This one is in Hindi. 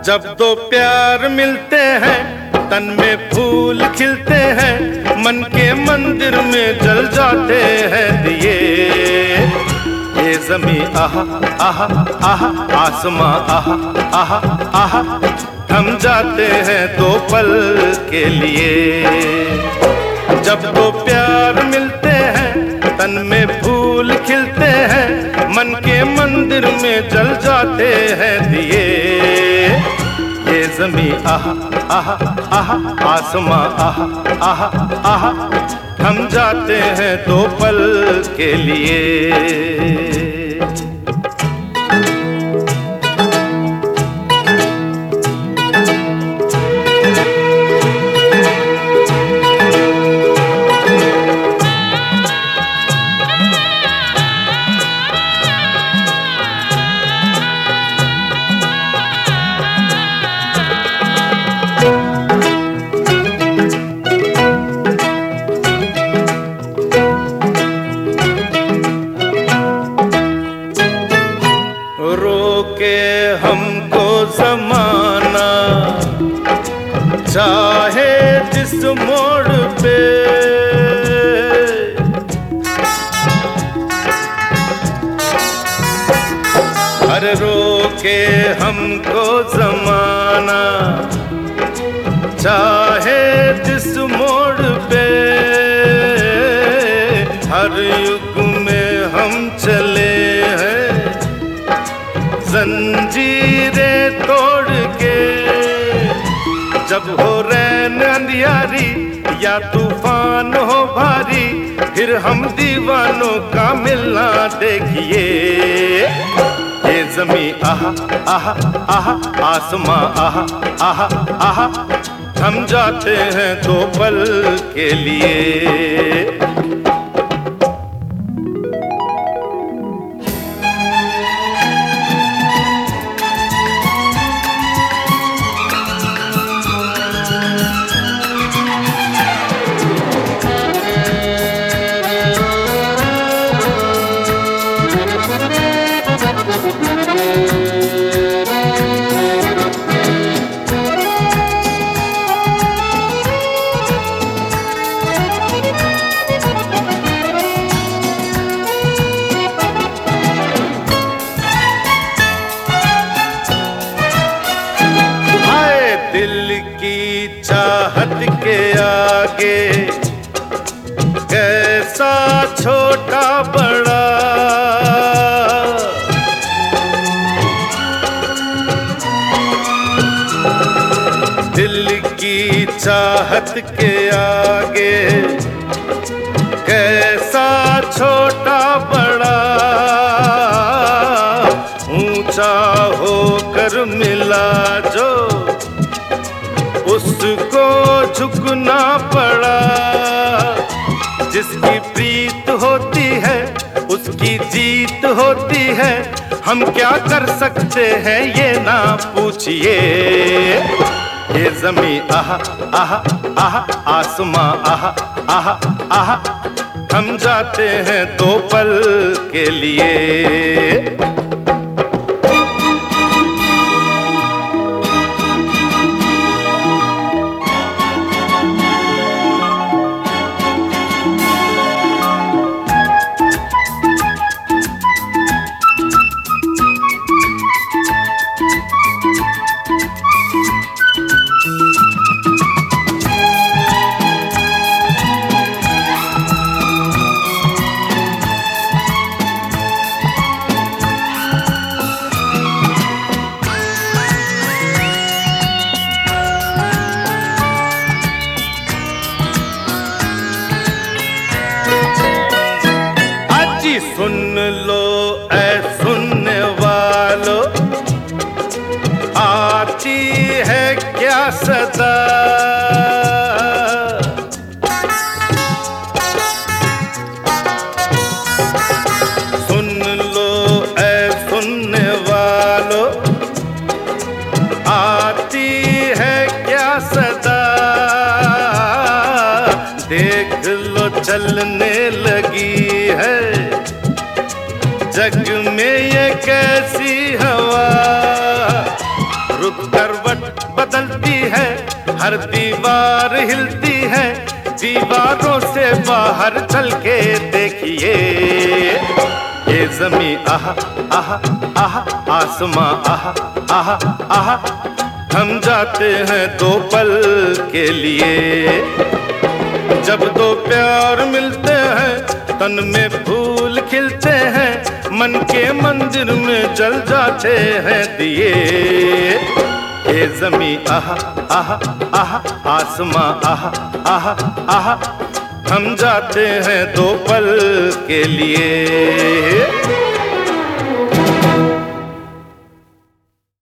जब दो प्यार मिलते हैं तन में फूल खिलते हैं, मन के मंदिर में जल जाते हैं दिए। ये ज़मीं आहा आहा आहा, आसमां आहा आहा आहा, थम जाते हैं दो पल के लिए। जब दो प्यार मिलते हैं तन में फूल खिलते हैं, मन के मंदिर में जल जाते हैं दिए। ये ज़मीं आहा आहा आहा, आसमां आहा आहा आहा, थम जाते हैं दो पल के लिए। रोके हमको ज़माना चाहे जिस मोड़ पे, हर रोके हमको ज़माना चाहे जिस मोड़ पे। हर युग में हम चले हैं जंजीरें तोड़ के। जब हो रैन अंधियारी या तूफान हो भारी, फिर हम दीवानों का मिलना देखिए। ये ज़मीं आहा आहा आहा, आसमां आहा आहा आहा, थम जाते हैं दो पल के लिए। दिल की चाहत के आगे कैसा छोटा बड़ा, दिल की चाहत के आगे कैसा छोटा बड़ा। ऊंचा होकर मिला जो उसको झुकना पड़ा। जिसकी प्रीत होती है उसकी जीत होती है, हम क्या कर सकते हैं ये ना पूछिए। ये ज़मीं आहा आहा आहा, आसमां आहा आहा आहा, थम जाते हैं दो पल के लिए। सुन लो ऐ सुनने वालों, आती है क्या सदा। सुन लो ऐ सुनने वालों, आती है क्या सदा। देख लो चलने लगी है जग में ये कैसी हवा, रुक कर बदलती है, हर दीवार हिलती है, दीवारों से बाहर चल के देखिए। ये ज़मीं आहा आहा आहा, आसमां आहा आहा आहा, थम जाते हैं दो पल के लिए। जब दो प्यार मिलते हैं तन में फूल खिलते हैं, मन के मंदिर में जल जाते हैं दिए। ये ज़मीं आहा आहा आहा, आसमां आहा आहा आहा, हम जाते हैं दो पल के लिए।